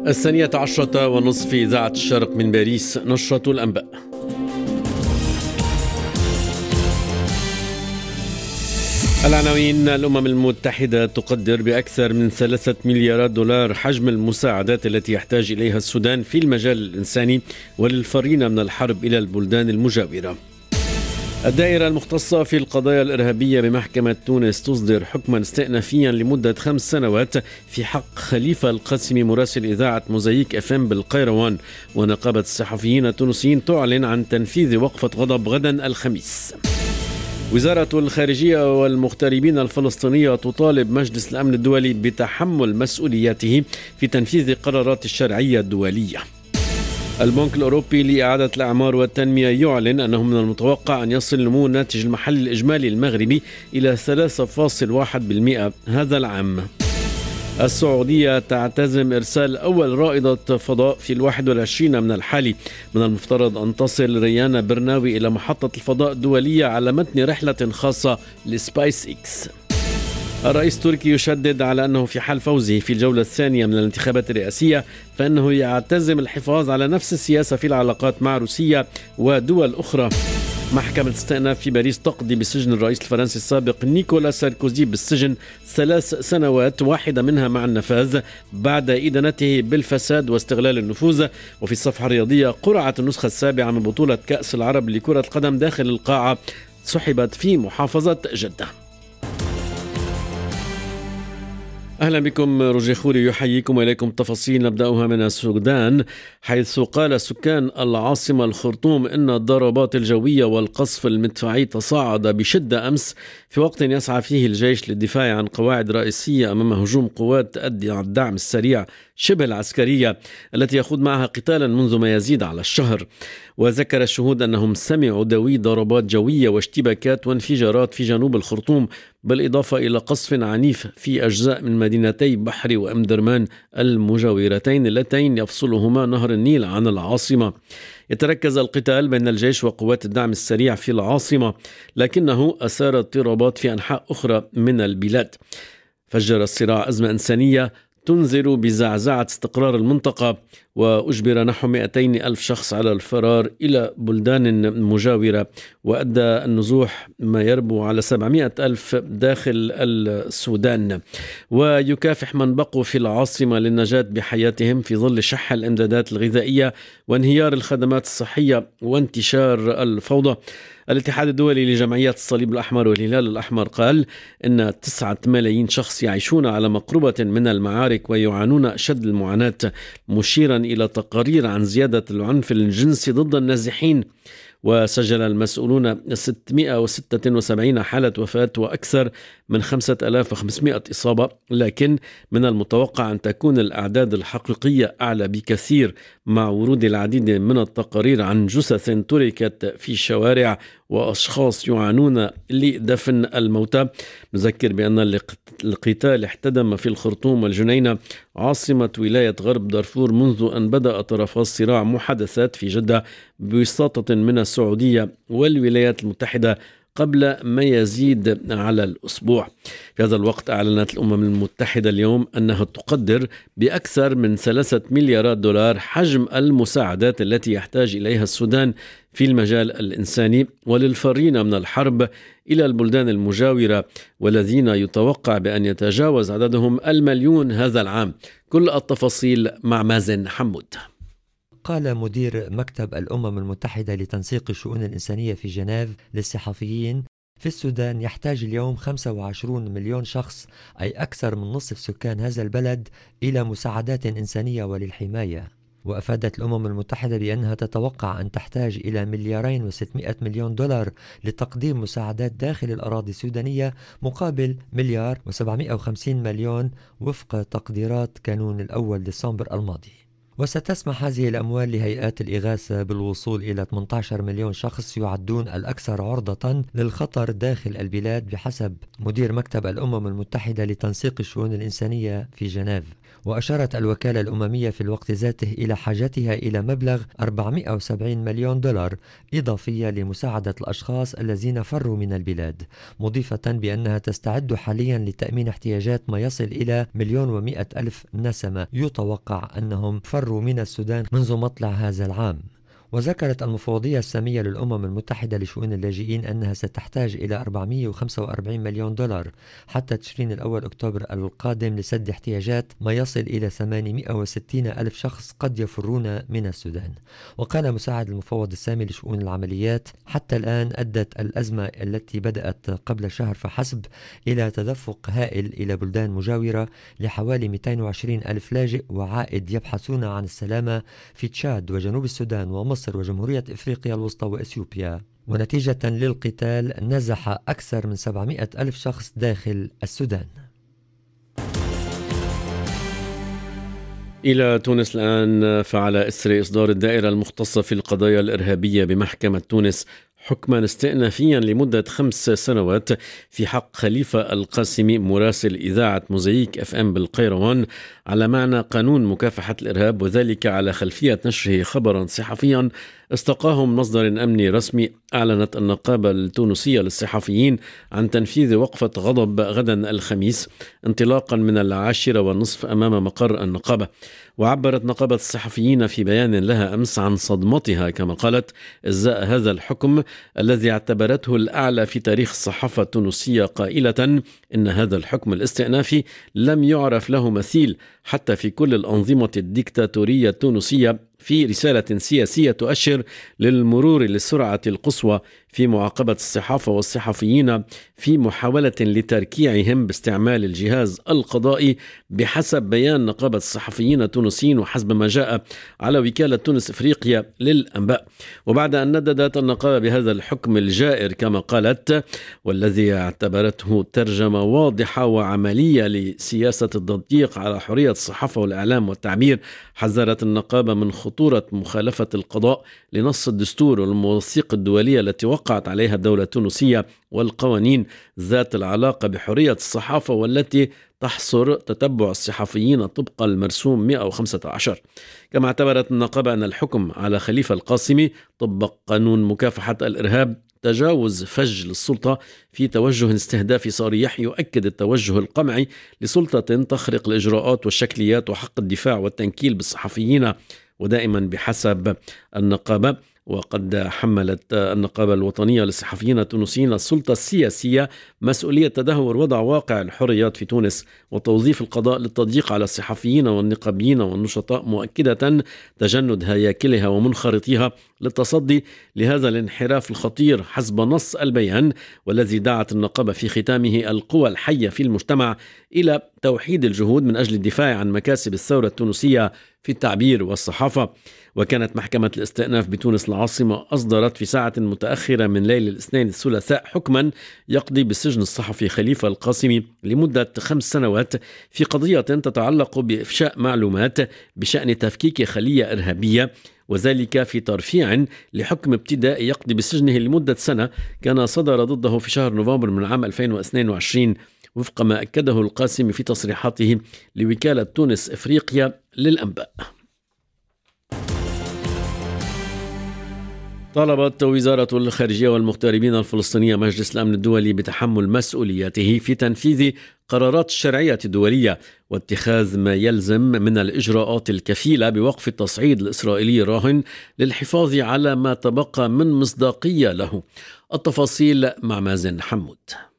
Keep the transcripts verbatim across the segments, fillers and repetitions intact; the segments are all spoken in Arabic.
الثانية عشرة ونصف إذاعة الشرق من باريس، نشرة الأنباء. العناوين: الأمم المتحدة تقدر بأكثر من ثلاثة مليارات دولار حجم المساعدات التي يحتاج إليها السودان في المجال الإنساني وللفرين من الحرب إلى البلدان المجاورة. الدائرة المختصة في القضايا الإرهابية بمحكمة تونس تصدر حكما استئنافيا لمدة خمس سنوات في حق خليفة القاسمي مراسل إذاعة موزايك اف ام بالقيروان. ونقابة الصحفيين التونسيين تعلن عن تنفيذ وقفة غضب غدا الخميس. وزارة الخارجية والمغتربين الفلسطينية تطالب مجلس الأمن الدولي بتحمل مسؤولياته في تنفيذ قرارات الشرعية الدولية. البنك الأوروبي لإعادة الأعمار والتنمية يعلن أنه من المتوقع أن يصل نمو الناتج المحلي الإجمالي المغربي إلى ثلاثة فاصلة واحد بالمئة هذا العام. السعودية تعتزم إرسال أول رائدة فضاء في الواحد والعشرين من الحالي. من المفترض أن تصل ريانا برناوي إلى محطة الفضاء الدولية على متن رحلة خاصة لسبايس إكس. الرئيس التركي يشدد على أنه في حال فوزه في الجولة الثانية من الانتخابات الرئاسية فإنه يعتزم الحفاظ على نفس السياسة في العلاقات مع روسيا ودول أخرى. محكمة استئناف في باريس تقضي بسجن الرئيس الفرنسي السابق نيكولا ساركوزي بالسجن ثلاث سنوات، واحدة منها مع النفاذ بعد إدانته بالفساد واستغلال النفوذ. وفي الصفحة الرياضية: قرعة النسخة السابعة من بطولة كأس العرب لكرة القدم داخل القاعة سحبت في محافظة جدة. أهلا بكم، روجي خوري يحييكم وإليكم تفاصيل. نبدأها من السودان، حيث قال سكان العاصمة الخرطوم إن الضربات الجوية والقصف المدفعي تصاعد بشدة أمس في وقت يسعى فيه الجيش للدفاع عن قواعد رئيسية أمام هجوم قوات الدعم السريع شبه العسكرية التي يخوض معها قتالا منذ ما يزيد على الشهر. وذكر الشهود أنهم سمعوا دوي ضربات جوية واشتباكات وانفجارات في جنوب الخرطوم، بالإضافة إلى قصف عنيف في أجزاء من مدينتي بحري وأم درمان المجاورتين اللتين يفصلهما نهر النيل عن العاصمة. يتركز القتال بين الجيش وقوات الدعم السريع في العاصمة، لكنه أثار اضطرابات في أنحاء أخرى من البلاد. فجر الصراع أزمة إنسانية تنذر بزعزعة استقرار المنطقة، وأجبر نحو مئتين ألف شخص على الفرار إلى بلدان مجاورة، وأدى النزوح ما يربو على سبعمئة ألف داخل السودان. ويكافح من بقوا في العاصمة للنجاة بحياتهم في ظل شح الإمدادات الغذائية وانهيار الخدمات الصحية وانتشار الفوضى. الاتحاد الدولي لجمعيات الصليب الأحمر والهلال الأحمر قال إن تسعة ملايين شخص يعيشون على مقربة من المعارك ويعانون أشد المعاناة، مشيرا إلى تقارير عن زيادة العنف الجنسي ضد النازحين. وسجل المسؤولون ستمئة وستة وسبعين حالة وفاة وأكثر من خمسة آلاف وخمسمئة إصابة، لكن من المتوقع أن تكون الأعداد الحقيقية أعلى بكثير مع ورود العديد من التقارير عن جثث تركت في الشوارع وأشخاص يعانون لدفن الموتى. نذكر بأن القتال احتدم في الخرطوم والجنينة عاصمة ولاية غرب دارفور منذ أن بدأ طرفا الصراع محادثات في جدة بوساطة من السعودية والولايات المتحدة قبل ما يزيد على الأسبوع. في هذا الوقت أعلنت الأمم المتحدة اليوم أنها تقدر بأكثر من ثلاثة مليارات دولار حجم المساعدات التي يحتاج إليها السودان في المجال الإنساني وللفرين من الحرب إلى البلدان المجاورة، والذين يتوقع بأن يتجاوز عددهم المليون هذا العام. كل التفاصيل مع مازن حمود. قال مدير مكتب الأمم المتحدة لتنسيق الشؤون الإنسانية في جنيف للصحفيين: في السودان يحتاج اليوم خمسة وعشرين مليون شخص، أي أكثر من نصف سكان هذا البلد، إلى مساعدات إنسانية وللحماية. وأفادت الأمم المتحدة بأنها تتوقع أن تحتاج إلى مليارين وستمائة مليون دولار لتقديم مساعدات داخل الأراضي السودانية، مقابل مليار وسبعمائة وخمسين مليون وفق تقديرات كانون الأول ديسمبر الماضي. وستسمح هذه الأموال لهيئات الإغاثة بالوصول إلى ثمانية عشر مليون شخص يعدون الأكثر عرضة للخطر داخل البلاد، بحسب مدير مكتب الأمم المتحدة لتنسيق الشؤون الإنسانية في جنيف. وأشارت الوكالة الأممية في الوقت ذاته إلى حاجتها إلى مبلغ أربعمائة وسبعين مليون دولار إضافية لمساعدة الأشخاص الذين فروا من البلاد، مضيفة بأنها تستعد حاليا لتأمين احتياجات ما يصل إلى مليون ومئة ألف نسمة يتوقع أنهم فروا من السودان منذ مطلع هذا العام. وذكرت المفوضية السامية للأمم المتحدة لشؤون اللاجئين أنها ستحتاج إلى أربعمائة وخمسة وأربعين مليون دولار حتى تشرين الأول أكتوبر القادم لسد احتياجات ما يصل إلى ثمانمائة وستين ألف شخص قد يفرون من السودان. وقال مساعد المفوض السامي لشؤون العمليات: حتى الآن أدت الأزمة التي بدأت قبل شهر فحسب إلى تدفق هائل إلى بلدان مجاورة لحوالي مئتين وعشرين ألف لاجئ وعائد يبحثون عن السلامة في تشاد وجنوب السودان ومصر مصر وجمهورية إفريقيا الوسطى وإثيوبيا. ونتيجة للقتال نزح أكثر من سبعمائة ألف شخص داخل السودان. إلى تونس الآن. فعلى إثر إصدار الدائرة المختصة في القضايا الإرهابية بمحكمة تونس حكما استئنافيا لمدة خمس سنوات في حق خليفة القاسمي مراسل إذاعة موزايك اف ام بالقيروان على معنى قانون مكافحة الإرهاب، وذلك على خلفية نشره خبرا صحفيا استقاه من مصدر أمني رسمي. أعلنت النقابة التونسية للصحفيين عن تنفيذ وقفة غضب غدا الخميس انطلاقا من العاشرة والنصف أمام مقر النقابة. وعبرت نقابة الصحفيين في بيان لها أمس عن صدمتها كما قالت إزاء هذا الحكم الذي اعتبرته الأعلى في تاريخ الصحافة التونسية، قائلة إن هذا الحكم الاستئنافي لم يعرف له مثيل حتى في كل الأنظمة الديكتاتورية التونسية، في رسالة سياسية تؤشر للمرور للسرعة القصوى في معاقبة الصحافة والصحفيين في محاولة لتركيعهم باستعمال الجهاز القضائي بحسب بيان نقابة الصحفيين التونسيين وحسب ما جاء على وكالة تونس إفريقيا للأنباء. وبعد أن نددت النقابة بهذا الحكم الجائر كما قالت والذي اعتبرته ترجمة واضحة وعملية لسياسة التضييق على حرية الصحافة والإعلام والتعبير، حذرت النقابة من خطورة مخالفة القضاء لنص الدستور والمواثيق الدولية التي وقعت عليها الدولة التونسية والقوانين ذات العلاقة بحرية الصحافة والتي تحصر تتبع الصحفيين طبق المرسوم مئة وخمسة عشر. كما اعتبرت النقابة أن الحكم على خليفة القاسمي طبق قانون مكافحة الإرهاب تجاوز فج للسلطة في توجه استهدافي صريح يؤكد التوجه القمعي لسلطة تخرق الإجراءات والشكليات وحق الدفاع والتنكيل بالصحفيين، ودائما بحسب النقابة. وقد حملت النقابة الوطنية للصحفيين التونسيين السلطة السياسية مسؤولية تدهور وضع واقع الحريات في تونس وتوظيف القضاء للتضييق على الصحفيين والنقابيين والنشطاء، مؤكدة تجند هياكلها ومنخرطيها للتصدي لهذا الانحراف الخطير حسب نص البيان، والذي دعت النقابة في ختامه القوى الحية في المجتمع إلى توحيد الجهود من أجل الدفاع عن مكاسب الثورة التونسية في التعبير والصحافة. وكانت محكمة الاستئناف بتونس العاصمة أصدرت في ساعة متأخرة من ليل الاثنين الثلاثاء حكما يقضي بالسجن الصحفي خليفة القاسمي لمدة خمس سنوات في قضية تتعلق بإفشاء معلومات بشأن تفكيك خلية إرهابية، وذلك في ترفيع لحكم ابتدائي يقضي بسجنه لمدة سنة كان صدر ضده في شهر نوفمبر من عام ألفين واثنين وعشرين وفق ما أكده القاسمي في تصريحاته لوكالة تونس إفريقيا للأنباء. طلبت وزارة الخارجية والمغتربين الفلسطينية مجلس الأمن الدولي بتحمل مسؤولياته في تنفيذ قرارات الشرعية الدولية واتخاذ ما يلزم من الإجراءات الكفيلة بوقف التصعيد الإسرائيلي الراهن للحفاظ على ما تبقى من مصداقية له. التفاصيل مع مازن حمود.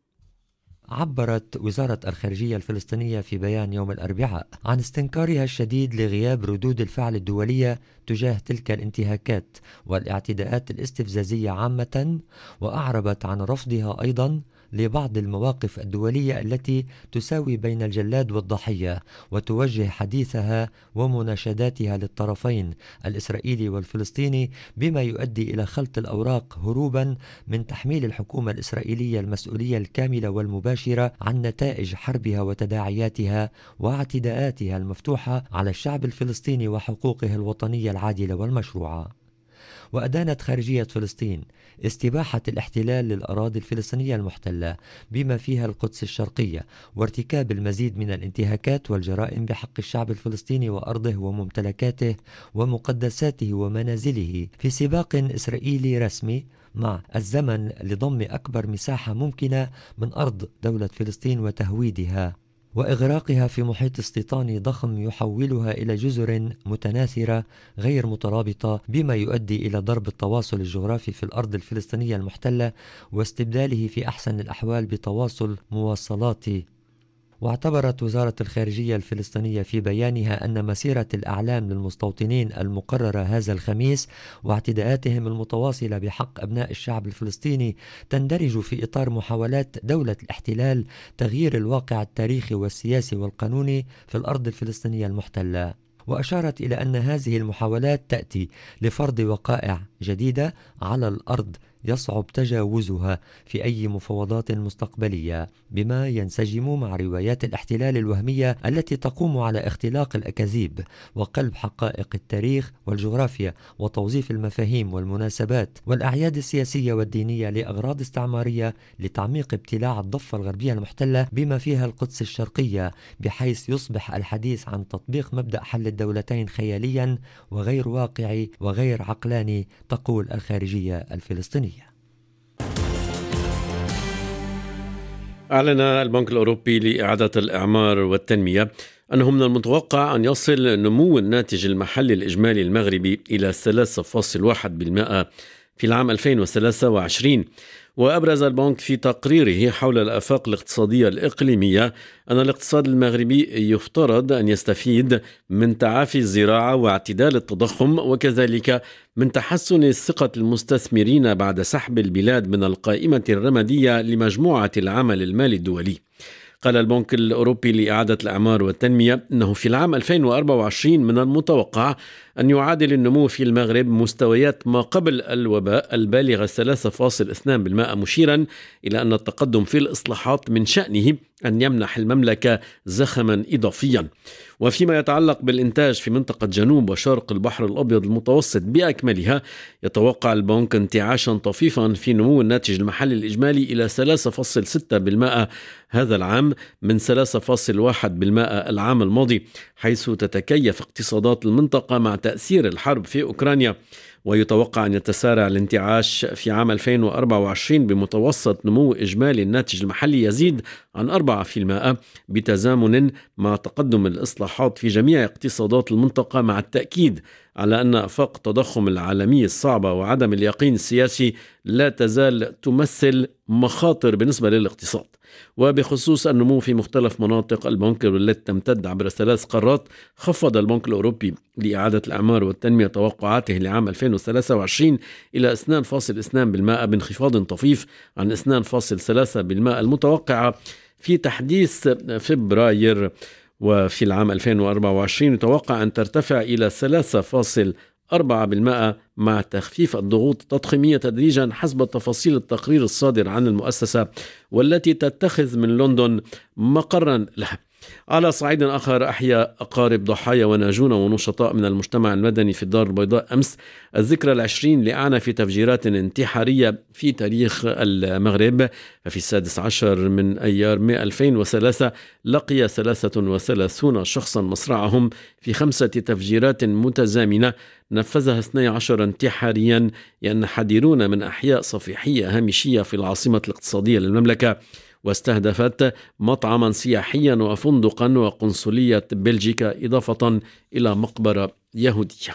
عبرت وزارة الخارجية الفلسطينية في بيان يوم الأربعاء عن استنكارها الشديد لغياب ردود الفعل الدولية تجاه تلك الانتهاكات والاعتداءات الاستفزازية عامة، وأعربت عن رفضها أيضا لبعض المواقف الدولية التي تساوي بين الجلاد والضحية وتوجه حديثها ومناشداتها للطرفين الإسرائيلي والفلسطيني بما يؤدي إلى خلط الأوراق هروبا من تحميل الحكومة الإسرائيلية المسؤولية الكاملة والمباشرة عن نتائج حربها وتداعياتها واعتداءاتها المفتوحة على الشعب الفلسطيني وحقوقه الوطنية العادلة والمشروعة. وأدانت خارجية فلسطين استباحة الاحتلال للأراضي الفلسطينية المحتلة بما فيها القدس الشرقية، وارتكاب المزيد من الانتهاكات والجرائم بحق الشعب الفلسطيني وأرضه وممتلكاته ومقدساته ومنازله في سباق إسرائيلي رسمي مع الزمن لضم أكبر مساحة ممكنة من أرض دولة فلسطين وتهويدها وإغراقها في محيط استيطاني ضخم يحولها إلى جزر متناثرة غير مترابطة، بما يؤدي إلى ضرب التواصل الجغرافي في الأرض الفلسطينية المحتلة واستبداله في أحسن الأحوال بتواصل مواصلاتي. واعتبرت وزارة الخارجية الفلسطينية في بيانها أن مسيرة الأعلام للمستوطنين المقررة هذا الخميس واعتداءاتهم المتواصلة بحق أبناء الشعب الفلسطيني تندرج في إطار محاولات دولة الاحتلال تغيير الواقع التاريخي والسياسي والقانوني في الأرض الفلسطينية المحتلة. وأشارت إلى أن هذه المحاولات تأتي لفرض وقائع جديدة على الأرض يصعب تجاوزها في أي مفاوضات مستقبلية، بما ينسجم مع روايات الاحتلال الوهمية التي تقوم على اختلاق الأكاذيب وقلب حقائق التاريخ والجغرافيا وتوظيف المفاهيم والمناسبات والأعياد السياسية والدينية لأغراض استعمارية لتعميق ابتلاع الضفة الغربية المحتلة بما فيها القدس الشرقية، بحيث يصبح الحديث عن تطبيق مبدأ حل الدولتين خياليا وغير واقعي وغير عقلاني، تقول الخارجية الفلسطينية. أعلن البنك الأوروبي لإعادة الإعمار والتنمية أنه من المتوقع أن يصل نمو الناتج المحلي الإجمالي المغربي إلى ثلاثة فاصلة واحد بالمئة في العام ألفين وثلاثة وعشرين. وأبرز البنك في تقريره حول الآفاق الاقتصادية الإقليمية أن الاقتصاد المغربي يفترض أن يستفيد من تعافي الزراعة واعتدال التضخم، وكذلك من تحسن ثقة المستثمرين بعد سحب البلاد من القائمة الرمادية لمجموعة العمل المالي الدولي. قال البنك الأوروبي لإعادة الإعمار والتنمية أنه في العام ألفين وأربعة وعشرين من المتوقع أن يعادل النمو في المغرب مستويات ما قبل الوباء البالغة ثلاثة فاصلة اثنين بالمئة، مشيرا إلى أن التقدم في الإصلاحات من شأنه أن يمنح المملكة زخما إضافيا. وفيما يتعلق بالإنتاج في منطقة جنوب وشرق البحر الأبيض المتوسط بأكملها، يتوقع البنك انتعاشا طفيفا في نمو الناتج المحلي الإجمالي إلى ثلاثة فاصلة ستة بالمئة هذا العام من ثلاثة فاصلة واحد بالمئة العام الماضي، حيث تتكيف اقتصادات المنطقة مع تأثير الحرب في أوكرانيا. ويتوقع أن يتسارع الانتعاش في عام ألفين وأربعة وعشرين بمتوسط نمو إجمالي الناتج المحلي يزيد عن أربعة بالمئة بتزامن مع تقدم الإصلاحات في جميع اقتصادات المنطقة، مع التأكيد على أن آفاق التضخم العالمي الصعبة وعدم اليقين السياسي لا تزال تمثل مخاطر بالنسبة للاقتصاد. وبخصوص النمو في مختلف مناطق البنك والتي تمتد عبر ثلاث قارات، خفض البنك الأوروبي لإعادة الإعمار والتنمية توقعاته لعام ألفين وثلاثة وعشرين إلى اثنين فاصلة اثنين بالمئة بانخفاض طفيف عن اثنين فاصلة ثلاثة بالمئة المتوقعة في تحديث فبراير. وفي العام ألفين وأربعة وعشرين يتوقع أن ترتفع إلى ثلاثة فاصلة أربعة بالمئة مع تخفيف الضغوط التضخيمية تدريجا حسب تفاصيل التقرير الصادر عن المؤسسة والتي تتخذ من لندن مقرا لها. على صعيد آخر، أحيا أقارب ضحايا وناجون ونشطاء من المجتمع المدني في الدار البيضاء أمس الذكرى العشرين لأعنف تفجيرات انتحارية في تاريخ المغرب. ففي السادس عشر من أيار مئة ألفين وثلاثة لقي ثلاثة وثلاثون شخصا مصرعهم في خمسة تفجيرات متزامنة نفذها اثني عشر انتحاريا ينحدرون من أحياء صفيحية هامشية في العاصمة الاقتصادية للمملكة، واستهدفت مطعما سياحيا وفندقا وقنصلية بلجيكا إضافة إلى مقبرة يهودية.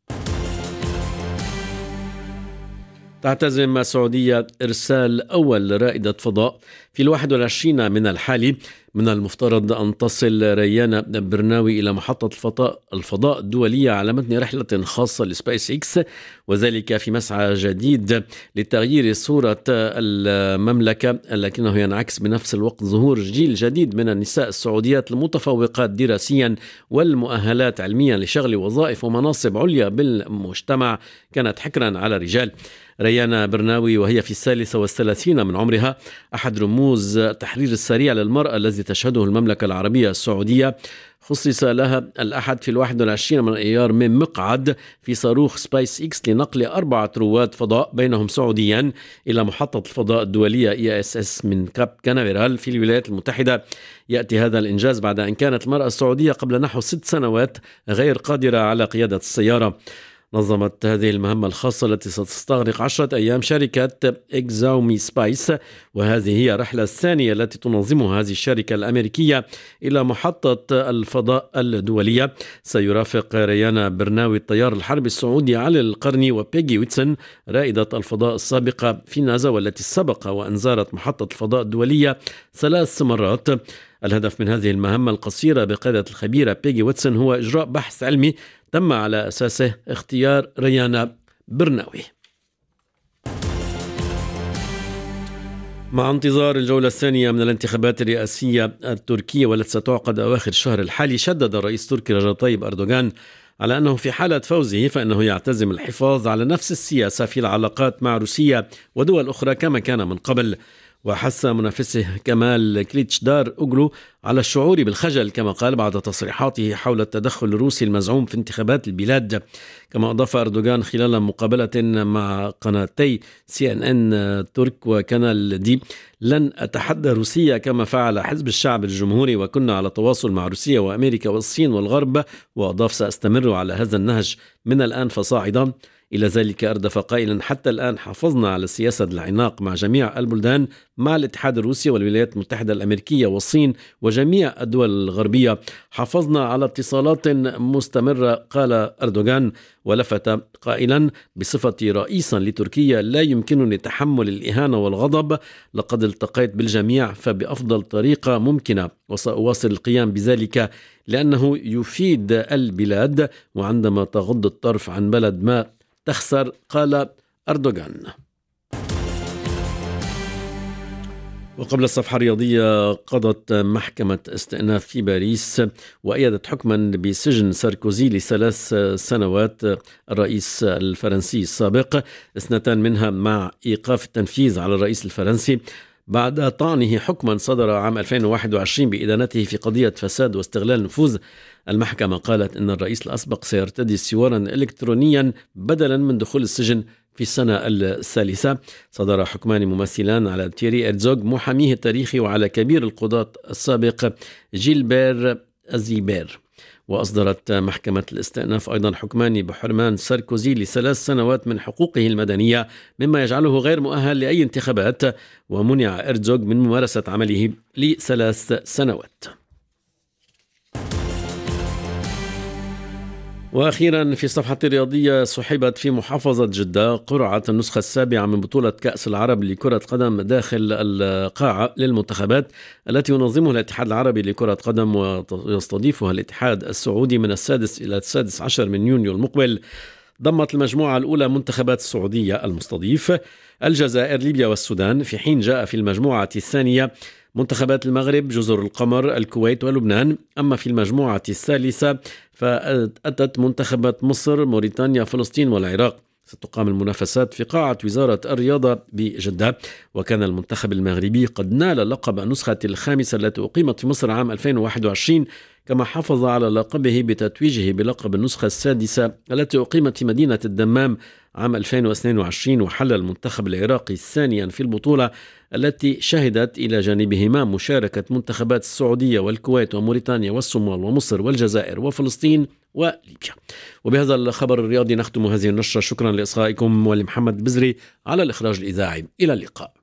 تعتزم السعودية إرسال أول رائدة فضاء في الواحد والعشرين من الحالي. من المفترض أن تصل ريان برناوي إلى محطة الفضاء الفضاء الدولية على متن رحلة خاصة لسبيس إكس، وذلك في مسعى جديد لتغيير صورة المملكة، لكنه ينعكس بنفس الوقت ظهور جيل جديد من النساء السعوديات المتفوقات دراسيا والمؤهلات علميا لشغل وظائف ومناصب عليا بالمجتمع كانت حكرا على رجال. ريانا برناوي وهي في الثالثة والثلاثين من عمرها، أحد رموز التحرير السريع للمرأة الذي تشهده المملكة العربية السعودية، خصص لها الأحد في الواحد والعشرين من أيار من مقعد في صاروخ سبايس إكس لنقل أربعة رواد فضاء بينهم سعوديا إلى محطة الفضاء الدولية إي إس إس من كاب كانافيرال في الولايات المتحدة. يأتي هذا الإنجاز بعد أن كانت المرأة السعودية قبل نحو ست سنوات غير قادرة على قيادة السيارة. نظمت هذه المهمة الخاصة التي ستستغرق عشرة أيام شركة إكزاومي سبايس، وهذه هي الرحلة الثانية التي تنظمها هذه الشركة الأمريكية إلى محطة الفضاء الدولية. سيرافق ريانا برناوي الطيار الحربي السعودي علي القرني وبيغي ويتسون رائدة الفضاء السابقة في نازا، والتي سبق وأن زارت محطة الفضاء الدولية ثلاث مرات. الهدف من هذه المهمة القصيرة بقيادة الخبيرة بيغي ويتسون هو إجراء بحث علمي تم على أساسه اختيار ريانا برناوي. مع انتظار الجولة الثانية من الانتخابات الرئاسية التركية والتي ستعقد أواخر الشهر الحالي، شدد الرئيس التركي رجب طيب أردوغان على أنه في حالة فوزه فإنه يعتزم الحفاظ على نفس السياسة في العلاقات مع روسيا ودول أخرى كما كان من قبل. وحث منافسه كمال كليتشدار أوغلو على الشعور بالخجل كما قال بعد تصريحاته حول التدخل الروسي المزعوم في انتخابات البلاد. كما أضاف أردوغان خلال مقابلة مع قناتي سي ان ان ترك وكانال دي: لن أتحدى روسيا كما فعل حزب الشعب الجمهوري، وكنا على تواصل مع روسيا وأمريكا والصين والغرب. وأضاف: سأستمر على هذا النهج من الآن فصاعدا. إلى ذلك أردف قائلا: حتى الآن حافظنا على سياسة العناق مع جميع البلدان، مع الاتحاد الروسي والولايات المتحدة الأمريكية والصين وجميع الدول الغربية، حافظنا على اتصالات مستمرة، قال أردوغان. ولفت قائلا: بصفتي رئيسا لتركيا لا يمكنني تحمل الإهانة والغضب، لقد التقيت بالجميع فبأفضل طريقة ممكنة، وسأواصل القيام بذلك لأنه يفيد البلاد، وعندما تغض الطرف عن بلد ما تخسر، قال أردوغان. وقبل الصفحة الرياضية، قضت محكمة استئناف في باريس وأيدت حكما بسجن ساركوزي لثلاث سنوات الرئيس الفرنسي السابق، اثنتان منها مع إيقاف التنفيذ على الرئيس الفرنسي بعد طعنه حكما صدر عام ألفين وواحد وعشرين بإدانته في قضية فساد واستغلال نفوذ. المحكمة قالت إن الرئيس الأسبق سيرتدي سوارا إلكترونيا بدلا من دخول السجن في السنة الثالثة. صدر حكمان ممثلان على تيري إرزوغ محاميه التاريخي وعلى كبير القضاة السابق جيلبير أزيبير. وأصدرت محكمة الاستئناف أيضا حكمان بحرمان ساركوزي لثلاث سنوات من حقوقه المدنية، مما يجعله غير مؤهل لأي انتخابات، ومنع إرزوغ من ممارسة عمله لثلاث سنوات. وأخيرا في الصفحة الرياضية، سحبت في محافظة جدة قرعة النسخة السابعة من بطولة كأس العرب لكرة قدم داخل القاعة للمنتخبات التي ينظمها الاتحاد العربي لكرة قدم ويستضيفها الاتحاد السعودي من السادس إلى السادس عشر من يونيو المقبل. ضمت المجموعة الأولى منتخبات السعودية المستضيف الجزائر، ليبيا والسودان، في حين جاء في المجموعة الثانية منتخبات المغرب، جزر القمر، الكويت ولبنان. أما في المجموعة الثالثة فأتت منتخبات مصر، موريتانيا، فلسطين والعراق. ستقام المنافسات في قاعة وزارة الرياضة بجدة. وكان المنتخب المغربي قد نال لقب النسخة الخامسة التي أقيمت في مصر عام ألفين وواحد وعشرين، كما حافظ على لقبه بتتويجه بلقب النسخة السادسة التي أقيمت في مدينة الدمام عام ألفين واثنين وعشرين. وحل المنتخب العراقي ثانيا في البطولة التي شهدت إلى جانبهما مشاركة منتخبات السعودية والكويت وموريتانيا والصومال ومصر والجزائر وفلسطين وليبيا. وبهذا الخبر الرياضي نختم هذه النشرة. شكرا لإصغائكم، ولمحمد بزري على الإخراج الإذاعي. إلى اللقاء.